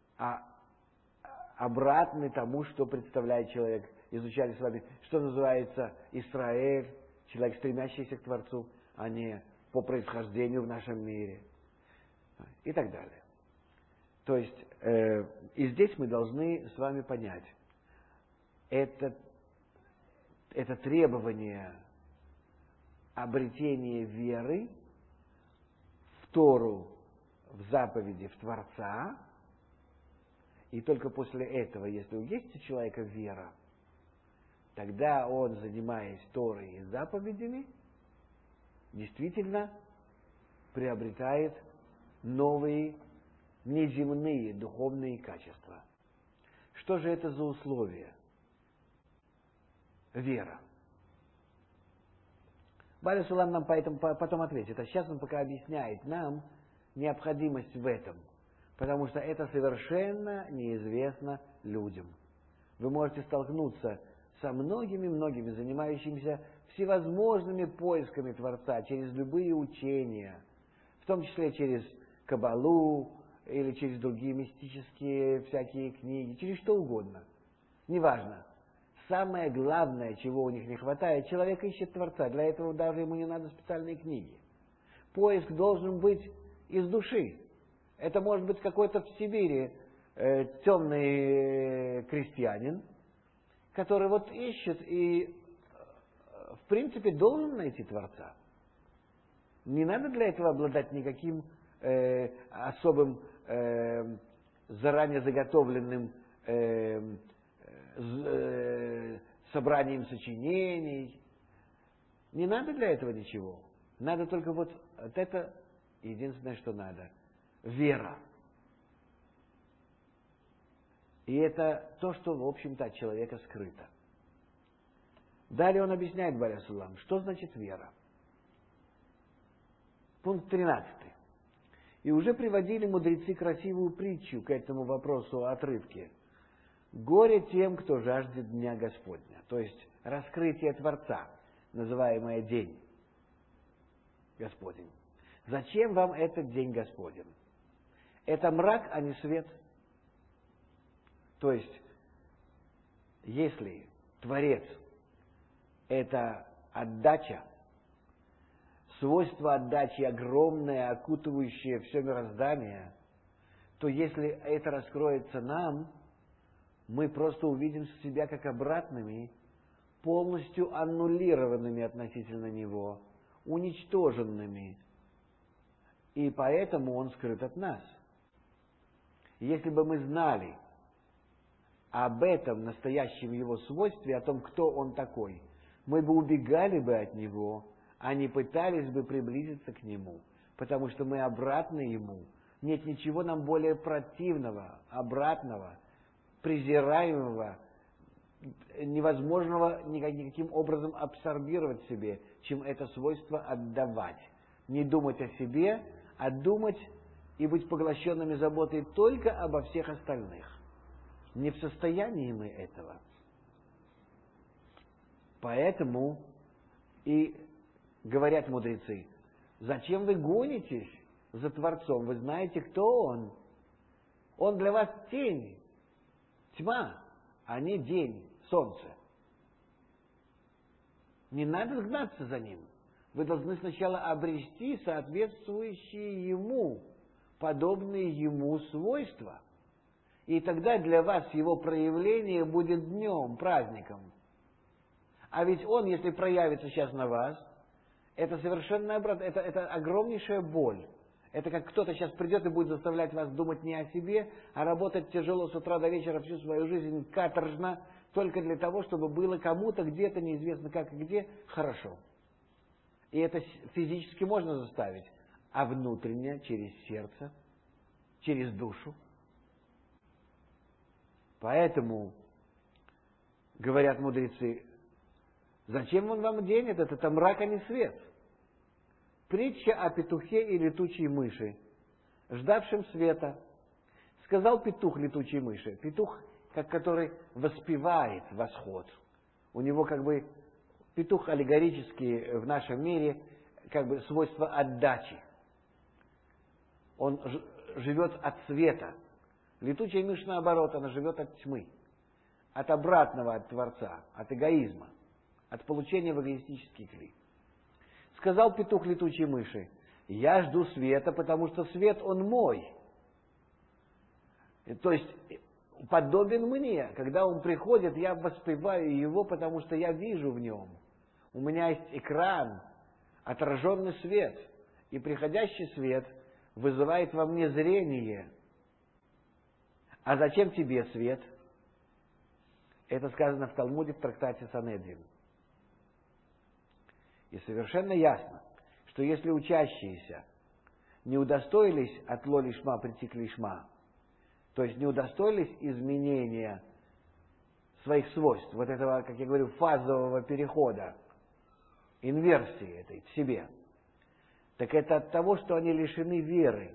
обратны тому, что представляет человек. Изучали с вами, что называется Исраэль, человек, стремящийся к Творцу, а не по происхождению в нашем мире. И так далее. То есть, и здесь мы должны с вами понять, это требование обретения веры в Тору, в заповеди, в Творца, И только после этого, если есть у человека вера, тогда он, занимаясь Торой и заповедями, действительно приобретает новые неземные духовные качества. Что же это за условия? Вера. Бааль Сулам нам поэтому потом ответит, а сейчас он пока объясняет нам необходимость в этом, потому что это совершенно неизвестно людям. Вы можете столкнуться со многими занимающимися всевозможными поисками Творца через любые учения, в том числе через Кабалу или через другие мистические всякие книги, через что угодно. Неважно. Самое главное, чего у них не хватает, человек ищет Творца. Для этого даже ему не надо специальные книги. Поиск должен быть из души. Это может быть какой-то в Сибири темный крестьянин, который вот ищет и, в принципе, должен найти Творца. Не надо для этого обладать никаким особым заранее заготовленным собранием сочинений. Не надо для этого ничего. Надо только вот это единственное, что надо. Вера. И это то, что, в общем-то, от человека скрыто. Далее он объясняет, Бааль Сулам, что значит вера. Пункт 13. И уже приводили мудрецы красивую притчу к этому вопросу отрывке. Горе тем, кто жаждет Дня Господня, то есть раскрытие Творца, называемое День Господень. Зачем вам этот День Господень? Это мрак, а не свет. То есть, если Творец – это отдача, свойство отдачи огромное, окутывающее все мироздание, то если это раскроется нам, мы просто увидим себя как обратными, полностью аннулированными относительно Него, уничтоженными. И поэтому Он скрыт от нас. Если бы мы знали об этом настоящем Его свойстве, о том, кто Он такой, мы бы убегали бы от Него, а не пытались бы приблизиться к Нему, потому что мы обратны Ему. Нет ничего нам более противного, обратного, презираемого, невозможного никаким образом абсорбировать в себе, чем это свойство отдавать. Не думать о себе, а думать и быть поглощенными заботой только обо всех остальных. Не в состоянии мы этого. Поэтому и говорят мудрецы, зачем вы гонитесь за Творцом? Вы знаете, кто Он. Он для вас тень, тьма, а не день, солнце. Не надо гнаться за Ним. Вы должны сначала обрести соответствующие Ему, подобные Ему свойства. И тогда для вас Его проявление будет днем, праздником. А ведь Он, если проявится сейчас на вас, это совершенно обратно, это огромнейшая боль. Это как кто-то сейчас придет и будет заставлять вас думать не о себе, а работать тяжело с утра до вечера всю свою жизнь, каторжно, только для того, чтобы было кому-то где-то, неизвестно как и где, хорошо. И это физически можно заставить, а внутренне, через сердце, через душу. Поэтому, говорят мудрецы, зачем он вам день этот? Это мрак, а не свет. Притча о петухе и летучей мыши, ждавшем света. Сказал петух летучей мыши. Петух, который воспевает восход. У него петух аллегорически в нашем мире свойство отдачи. Он живет от света. Летучая мышь, наоборот, она живет от тьмы. От обратного от Творца, от эгоизма, от получения в эгоистический клей. Сказал петух летучей мыши, я жду света, потому что свет он мой. То есть, подобен мне. Когда он приходит, я воспеваю его, потому что я вижу в нем. У меня есть экран, отраженный свет. И приходящий свет вызывает во мне зрение. А зачем тебе свет? Это сказано в Талмуде в трактате Санедрин. И совершенно ясно, что если учащиеся не удостоились от ло лишма прийти к лишма, то есть не удостоились изменения своих свойств, вот этого, как я говорю, фазового перехода, инверсии этой в себе, так это от того, что они лишены веры.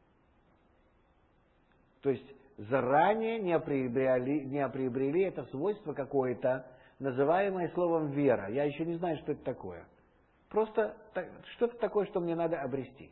То есть заранее не приобрели это свойство какое-то, называемое словом вера. Я еще не знаю, что это такое. Просто что-то такое, что мне надо обрести.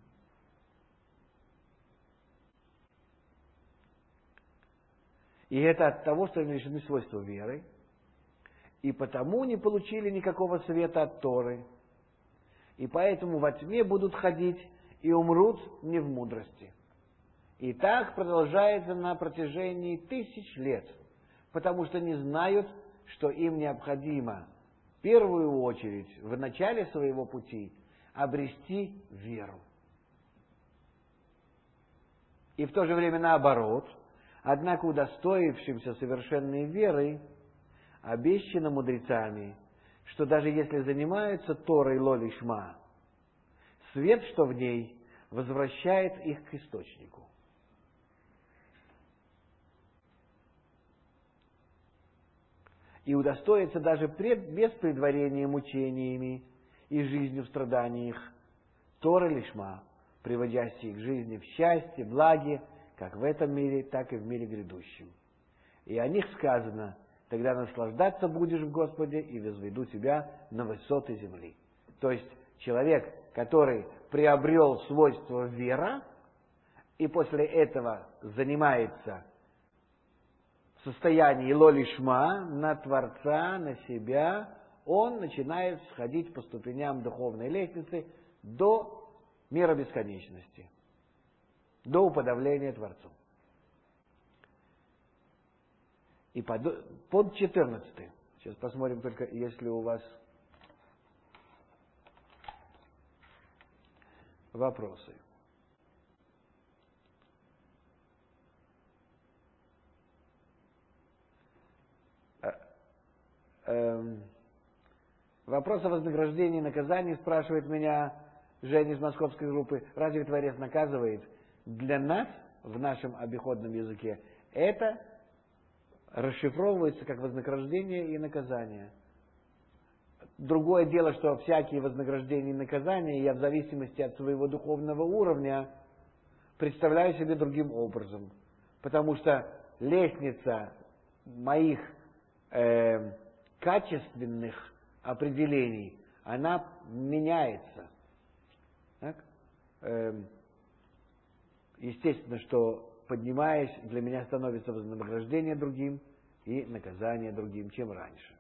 И это от того, что они лишены свойства веры, и потому не получили никакого света от Торы, и поэтому во тьме будут ходить и умрут не в мудрости. И так продолжается на протяжении 1000 лет, потому что не знают, что им необходимо в первую очередь в начале своего пути обрести веру. И в то же время наоборот, однако удостоившимся совершенной веры обещано мудрецами, что даже если занимаются Торой ло лишма, свет, что в ней, возвращает их к источнику. И удостоится даже без предварения мучениями и жизнью в страданиях Тора лишма, приводящие к жизни в счастье, благе, как в этом мире, так и в мире грядущем. И о них сказано: тогда наслаждаться будешь в Господе и возведу тебя на высоты земли. То есть человек, который приобрел свойство вера и после этого занимается в состоянии ло лишма на Творца, на себя, он начинает сходить по ступеням духовной лестницы до мира бесконечности, до уподобления Творцу. И под 14. Сейчас посмотрим только, если у вас вопросы. Вопрос о вознаграждении и наказании спрашивает меня Женя из московской группы. Разве Творец наказывает? Для нас, в нашем обиходном языке, это расшифровывается как вознаграждение и наказание. Другое дело, что всякие вознаграждения и наказания я в зависимости от своего духовного уровня представляю себе другим образом. Потому что лестница моих качественных определений, она меняется. Так? Естественно, что поднимаясь, для меня становится вознаграждение другим и наказание другим, чем раньше.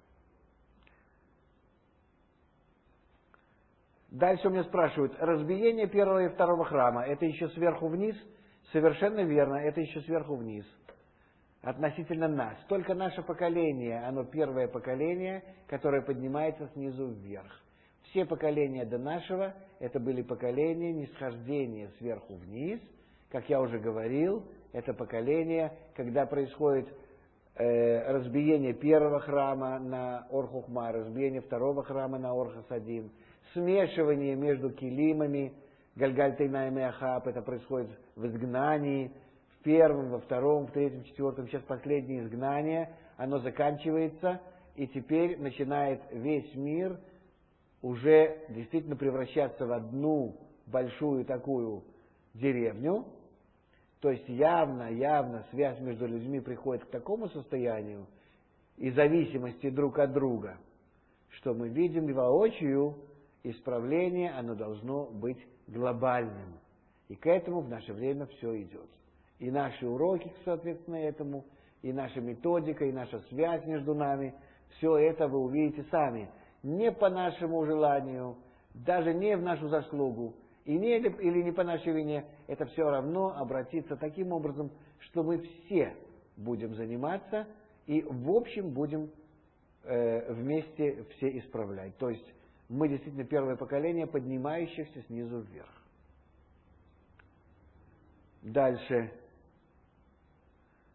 Дальше у меня спрашивают, разбиение первого и второго храма, это еще сверху вниз? Совершенно верно, это еще сверху вниз. Относительно нас. Только наше поколение, оно первое поколение, которое поднимается снизу вверх. Все поколения до нашего, это были поколения нисхождения сверху вниз. Как я уже говорил, это поколение, когда происходит разбиение первого храма на Ор-Хухма, разбиение второго храма на Ор-Хасадим, смешивание между килимами, Гальгаль-Тейнаим и Ахаб, это происходит в изгнании, в первом, во втором, в третьем, в четвертом, сейчас последнее изгнание, оно заканчивается, и теперь начинает весь мир уже действительно превращаться в одну большую такую деревню. То есть явно связь между людьми приходит к такому состоянию и зависимости друг от друга, что мы видим воочию, исправление, оно должно быть глобальным. И к этому в наше время все идет. И наши уроки, соответственно, этому, и наша методика, и наша связь между нами, все это вы увидите сами. Не по нашему желанию, даже не в нашу заслугу, или не по нашей вине, это все равно обратится таким образом, что мы все будем заниматься и в общем будем вместе все исправлять. То есть мы действительно первое поколение, поднимающихся снизу вверх. Дальше.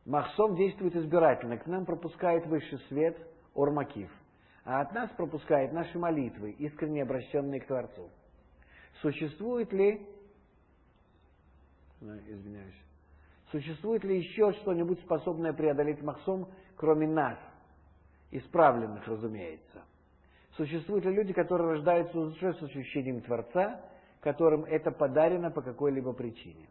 Махсом действует избирательно. К нам пропускает высший свет, Ор-Макиф. А от нас пропускает наши молитвы, искренне обращенные к Творцу. Существует ли еще что-нибудь, способное преодолеть Махсом, кроме нас? Исправленных, разумеется. Существуют ли люди, которые рождаются уже с ощущением Творца, которым это подарено по какой-либо причине?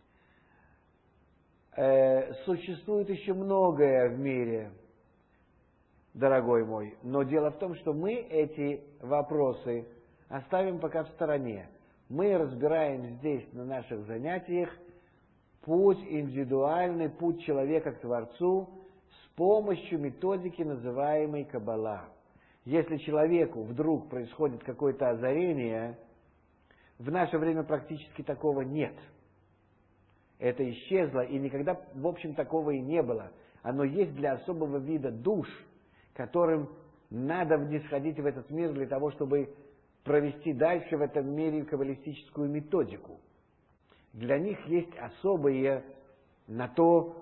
Существует еще многое в мире, дорогой мой, но дело в том, что мы эти вопросы оставим пока в стороне. Мы разбираем здесь, на наших занятиях, путь индивидуальный, путь человека к Творцу с помощью методики, называемой Каббала. Если человеку вдруг происходит какое-то озарение, в наше время практически такого нет. Это исчезло, и никогда, в общем, такого и не было. Оно есть для особого вида душ, которым надо внисходить в этот мир для того, чтобы провести дальше в этом мире каббалистическую методику. Для них есть особые на то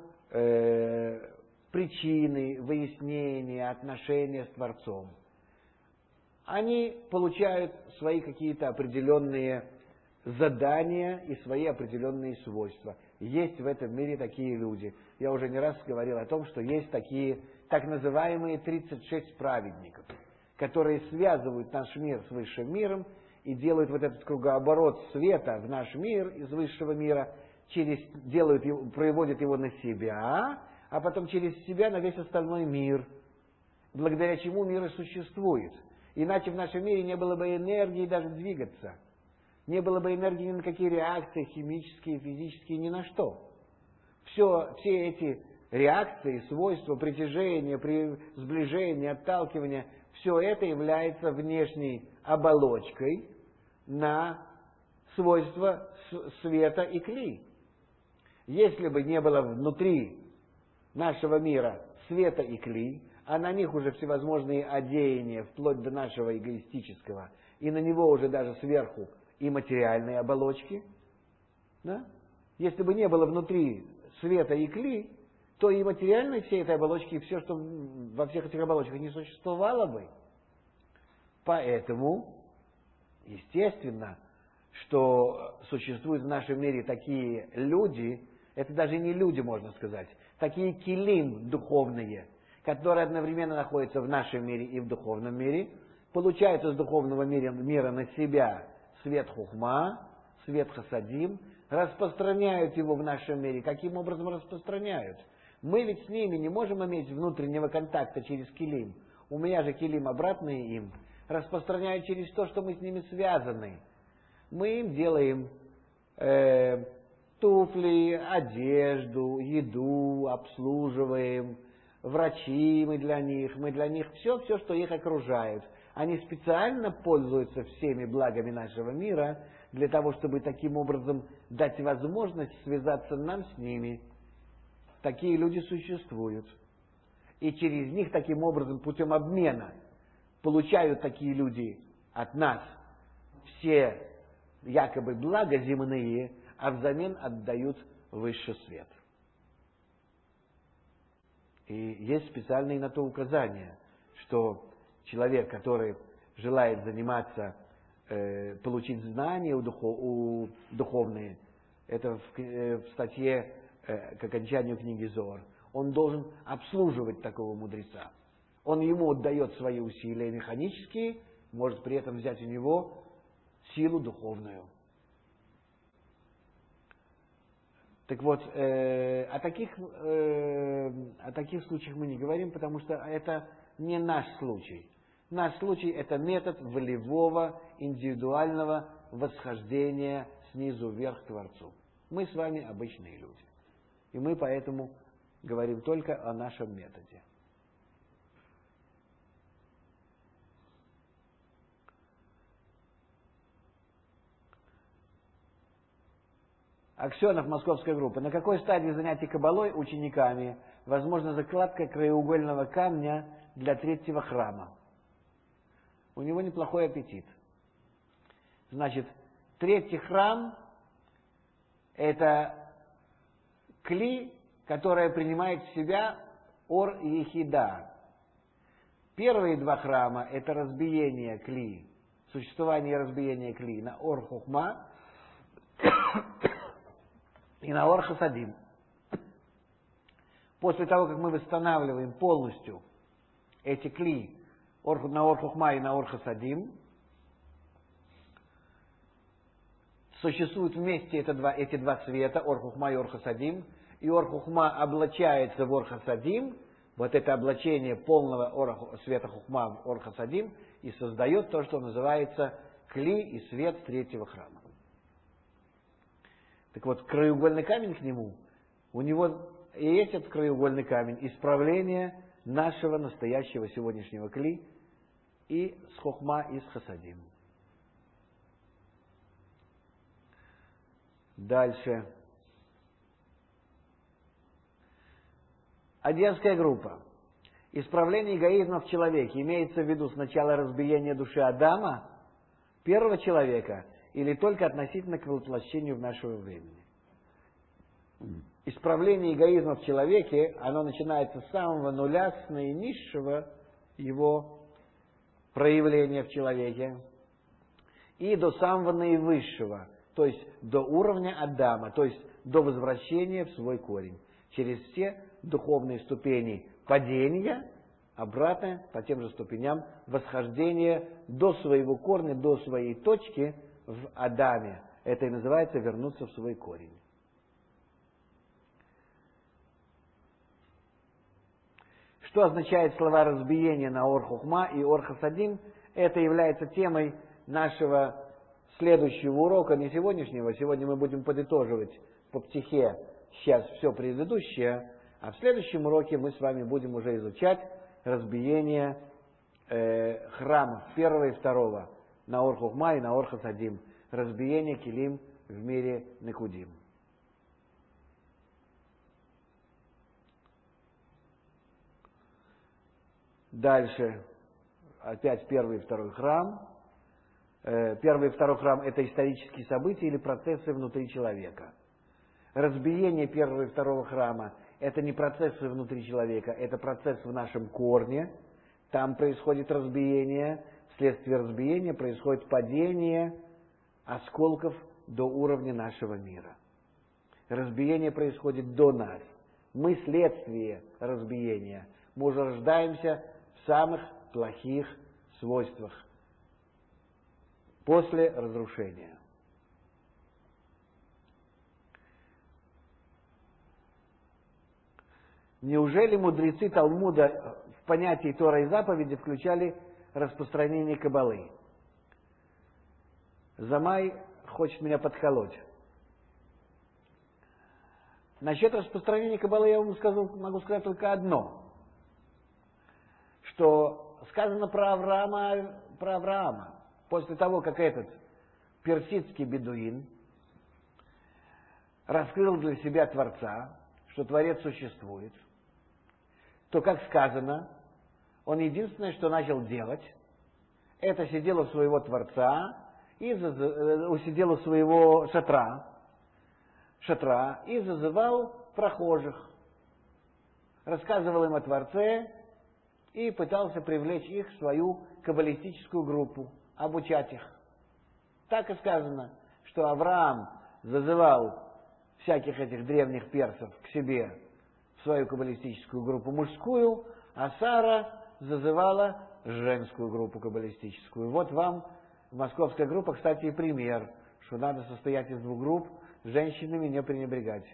причины, выяснения, отношения с Творцом. Они получают свои какие-то определенные задания и свои определенные свойства. Есть в этом мире такие люди. Я уже не раз говорил о том, что есть такие так называемые 36 праведников, которые связывают наш мир с высшим миром и делают вот этот кругооборот света в наш мир из высшего мира, проводят его на себя, а потом через себя на весь остальной мир, благодаря чему мир и существует. Иначе в нашем мире не было бы энергии даже двигаться. Не было бы энергии ни на какие реакции, химические, физические, ни на что. Все эти реакции, свойства, притяжения, сближения, отталкивания, все это является внешней оболочкой на свойства света и кли. Если бы не было внутри нашего мира света и кли, а на них уже всевозможные одеяния, вплоть до нашего эгоистического, и на него уже даже сверху и материальные оболочки, да? Если бы не было внутри света и кли, то и материальной всей этой оболочки, и все, что во всех этих оболочках не существовало бы. Поэтому, естественно, что существуют в нашем мире такие люди, это даже не люди, можно сказать, такие килим духовные, которые одновременно находятся в нашем мире и в духовном мире, получают из духовного мира на себя свет хухма, свет хасадим, распространяют его в нашем мире. Каким образом распространяют? Мы ведь с ними не можем иметь внутреннего контакта через килим. У меня же килим обратные им. Распространяют через то, что мы с ними связаны. Мы им делаем туфли, одежду, еду, обслуживаем, врачи мы для них все, что их окружает. Они специально пользуются всеми благами нашего мира для того, чтобы таким образом дать возможность связаться нам с ними. Такие люди существуют. И через них таким образом, путем обмена, получают такие люди от нас все якобы блага земные, а взамен отдают высший свет. И есть специальные на то указания, что человек, который желает заниматься, получить знания духовные, это в статье к окончанию книги Зоар, он должен обслуживать такого мудреца. Он ему отдает свои усилия механические, может при этом взять у него силу духовную. Так вот, о таких случаях мы не говорим, потому что это не наш случай. Наш случай – это метод волевого, индивидуального восхождения снизу вверх к Творцу. Мы с вами обычные люди. И мы поэтому говорим только о нашем методе. Аксенов, московская группа. На какой стадии занятий каббалой учениками возможна закладка краеугольного камня для третьего храма? У него неплохой аппетит. Значит, третий храм – это кли которая принимает в себя Ор и Ехида. Первые два храма – это разбиение кли, существование и разбиение кли на Ор Хохма и на Ор Хасадим. После того, как мы восстанавливаем полностью эти кли на Ор Хохма и на Ор Хасадим, существуют вместе эти два цвета, Ор Хохма и Ор Хасадим, и Ор Хохма облачается в Ор Хасадим, вот это облачение полного света Хохма в Ор Хасадим, и создает то, что называется кли и свет третьего храма. Так вот, краеугольный камень к нему, у него и есть этот краеугольный камень, исправление нашего настоящего сегодняшнего кли и с Хохма, и с Хасадим. Дальше. Одесская группа. Исправление эгоизма в человеке имеется в виду сначала разбиение души Адама, первого человека, или только относительно к воплощению в нашего времени. Исправление эгоизма в человеке, оно начинается с самого нуля, с наинизшего его проявления в человеке, и до самого наивысшего, то есть до уровня Адама, то есть до возвращения в свой корень, через все духовные ступени падения, обратно по тем же ступеням восхождения до своего корня, до своей точки в Адаме. Это и называется вернуться в свой корень. Что означает слова разбиения на Ор Хохма и Ор Хасадим? Это является темой нашего следующего урока, не сегодняшнего. Сегодня мы будем подытоживать по птихе сейчас все предыдущее, а в следующем уроке мы с вами будем уже изучать разбиение храмов первого и второго на Ор Хохма и на Ор Хасадим, разбиение килим в мире Некудим. Дальше, опять первый и второй храм. Первый и второй храм – это исторические события или процессы внутри человека. Разбиение первого и второго храма – это не процессы внутри человека, это процесс в нашем корне. Там происходит разбиение, вследствие разбиения происходит падение осколков до уровня нашего мира. Разбиение происходит до нас. Мы следствие разбиения. Мы уже рождаемся в самых плохих свойствах после разрушения. Неужели мудрецы Талмуда в понятии Тора и заповеди включали распространение Каббалы? Замай хочет меня подколоть. Насчет распространения Каббалы я вам могу сказать только одно. Что сказано про Авраама. После того, как этот персидский бедуин раскрыл для себя Творца, что Творец существует, то, как сказано, он единственное, что начал делать, это сидел у своего Творца, сидел у своего шатра и зазывал прохожих, рассказывал им о Творце и пытался привлечь их в свою каббалистическую группу, обучать их. Так и сказано, что Авраам зазывал всяких этих древних персов к себе в свою каббалистическую группу мужскую, а Сара зазывала женскую группу каббалистическую. Вот вам московская группа, кстати, и пример, что надо состоять из двух групп, женщинами не пренебрегать.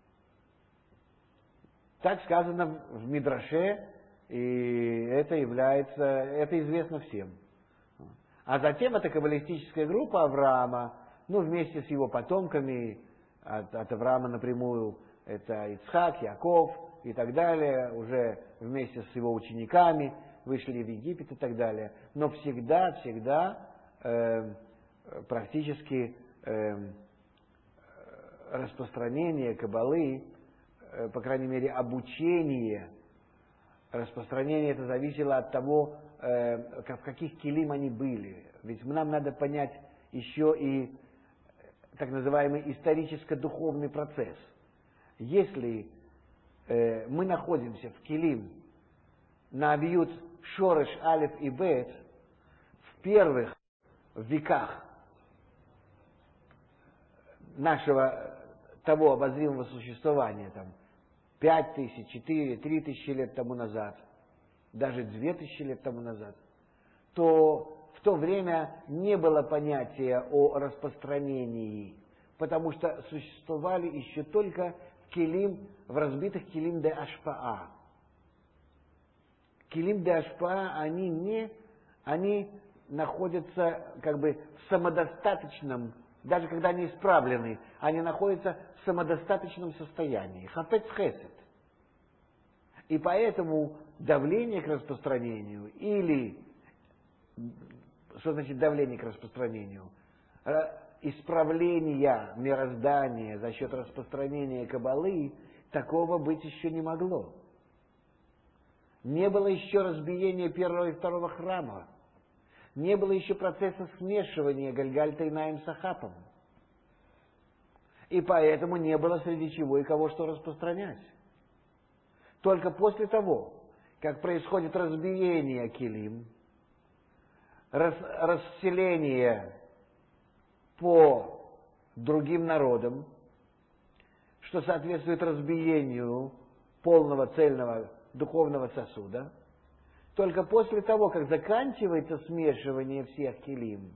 Так сказано в Мидраше, и это известно всем. А затем эта каббалистическая группа Авраама, вместе с его потомками, от Авраама напрямую, это Ицхак, Яков и так далее, уже вместе с его учениками вышли в Египет и так далее. Но всегда практически распространение Каббалы, по крайней мере обучение, распространение это зависело от того, в каких килим они были. Ведь нам надо понять еще и так называемый историческо-духовный процесс. Если мы находимся в Килим на Абьют Шореш, Алеф и Бет в первых веках нашего того обозримого существования, там, 5000, 4, 3000 лет тому назад, даже 2000 лет тому назад, то в то время не было понятия о распространении, потому что существовали еще только килим, в разбитых килим де ашпаа. Килим де ашпаа, они находятся как бы в самодостаточном, даже когда они исправлены, они находятся в самодостаточном состоянии. Хафец хесед. И поэтому давление к распространению или, что значит давление к распространению? Исправления мироздания за счет распространения каббалы, такого быть еще не могло. Не было еще разбиения первого и второго храма. Не было еще процесса смешивания Гальгальта и Наим с Ахапом. И поэтому не было среди чего и кого что распространять. Только после того, как происходит разбиение килим, расселение по другим народам, что соответствует разбиению полного цельного духовного сосуда, только после того, как заканчивается смешивание всех килим,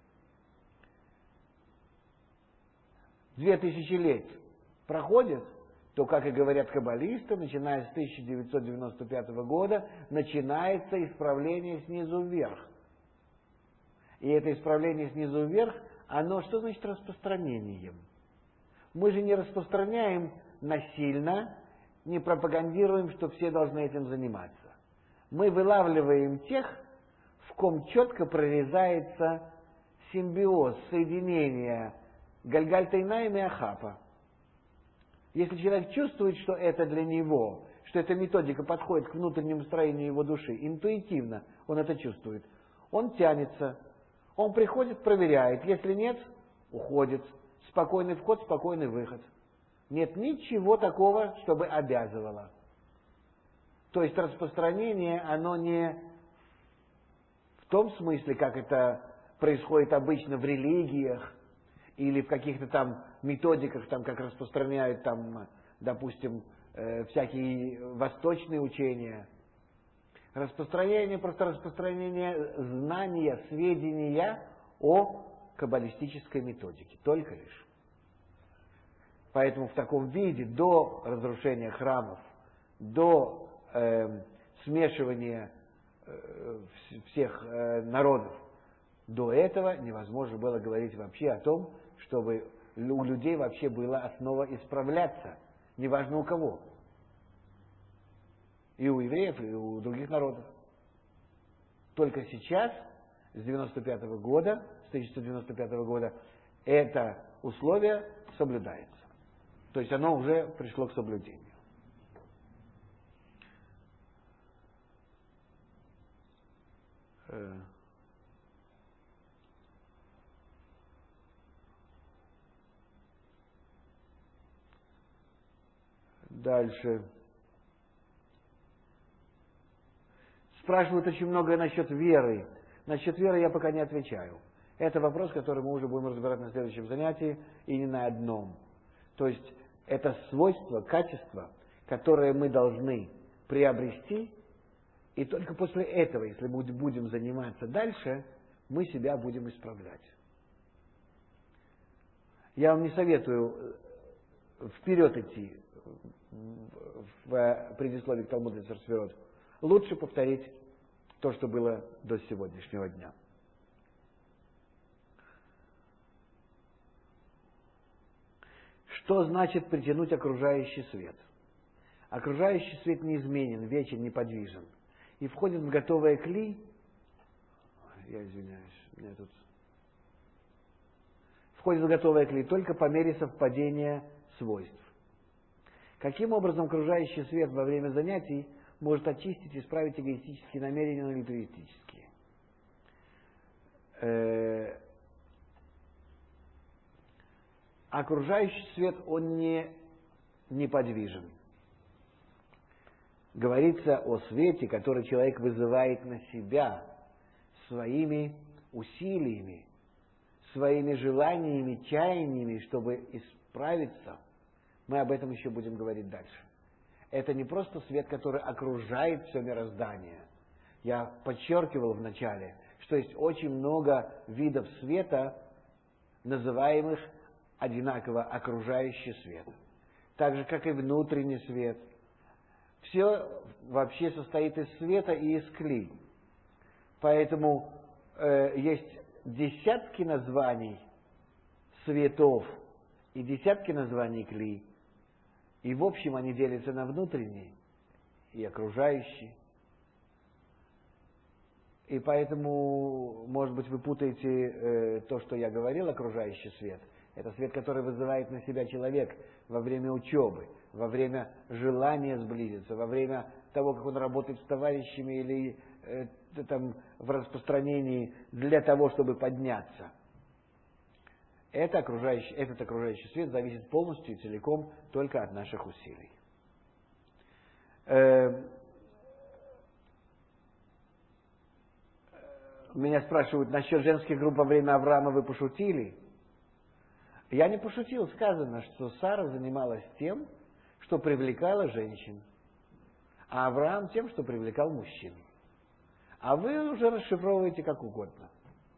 2000 лет проходит, то, как и говорят каббалисты, начиная с 1995 года, начинается исправление снизу вверх. И это исправление снизу вверх, оно что значит распространением? Мы же не распространяем насильно, не пропагандируем, что все должны этим заниматься. Мы вылавливаем тех, в ком четко прорезается симбиоз, соединение Гальгальта и Наим и Ахапа. Если человек чувствует, что это для него, что эта методика подходит к внутреннему строению его души, интуитивно он это чувствует, он тянется, он приходит, проверяет, если нет, уходит. Спокойный вход, спокойный выход. Нет ничего такого, чтобы обязывало. То есть распространение, оно не в том смысле, как это происходит обычно в религиях или в каких-то там методиках, там, как распространяют, там, допустим, всякие восточные учения. Распространение, просто распространение знания, сведения о каббалистической методике, только лишь. Поэтому в таком виде, до разрушения храмов, до смешивания всех народов, до этого невозможно было говорить вообще о том, чтобы у людей вообще была основа исправляться, неважно у кого. И у евреев, и у других народов. Только сейчас, с 1995 года, с 1995 года, это условие соблюдается. То есть оно уже пришло к соблюдению. Дальше. Спрашивают очень многое насчет веры. Насчет веры я пока не отвечаю. Это вопрос, который мы уже будем разбирать на следующем занятии, и не на одном. То есть это свойство, качество, которое мы должны приобрести, и только после этого, если мы будем заниматься дальше, мы себя будем исправлять. Я вам не советую вперед идти в предисловии к Талмуду Исер Сферот. Лучше повторить то, что было до сегодняшнего дня. Что значит притянуть окружающий свет? Окружающий свет неизменен, вечен, неподвижен. И входит в готовое кли. Я извиняюсь, меня тут. Входит в готовое кли только по мере совпадения свойств. Каким образом окружающий свет во время занятий может очистить и исправить эгоистические намерения на альтруистические? Окружающий свет, он не неподвижен. говорится о свете, который человек вызывает на себя своими усилиями, своими желаниями, чаяниями, чтобы исправиться. Мы об этом еще будем говорить дальше. Это не просто свет, который окружает все мироздание. Я подчеркивал в начале, что есть очень много видов света, называемых одинаково окружающий свет. Так же, как и внутренний свет. Все вообще состоит из света и из кли. Поэтому есть десятки названий светов и десятки названий кли. И в общем они делятся на внутренний и окружающий. И поэтому, может быть, вы путаете то, что я говорил, окружающий свет. Это свет, который вызывает на себя человек во время учебы, во время желания сблизиться, во время того, как он работает с товарищами или там, в распространении для того, чтобы подняться. Этот окружающий свет зависит полностью и целиком только от наших усилий. Меня спрашивают, насчет женских групп во время Авраама вы пошутили? Я не пошутил. Сказано, что Сара занималась тем, что привлекала женщин, а Авраам тем, что привлекал мужчин. А вы уже расшифровываете как угодно.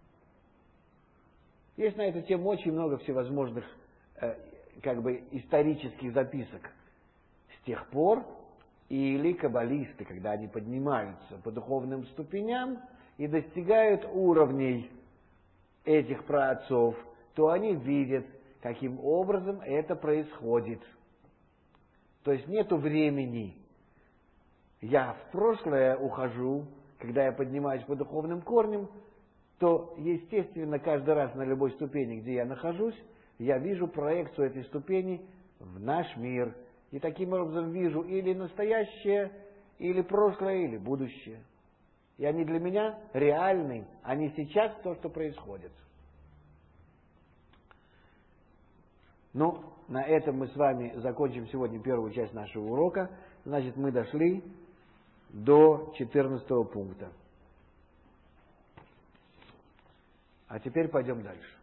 Есть на эту тему очень много всевозможных исторических записок. С тех пор или каббалисты, когда они поднимаются по духовным ступеням и достигают уровней этих праотцов, то они видят, каким образом это происходит. То есть нету времени. Я в прошлое ухожу, когда я поднимаюсь по духовным корням, то, естественно, каждый раз на любой ступени, где я нахожусь, я вижу проекцию этой ступени в наш мир. И таким образом вижу или настоящее, или прошлое, или будущее. И они для меня реальны, они сейчас то, что происходит. Ну, на этом мы с вами закончим сегодня первую часть нашего урока. Значит, мы дошли до 14 пункта. А теперь пойдем дальше.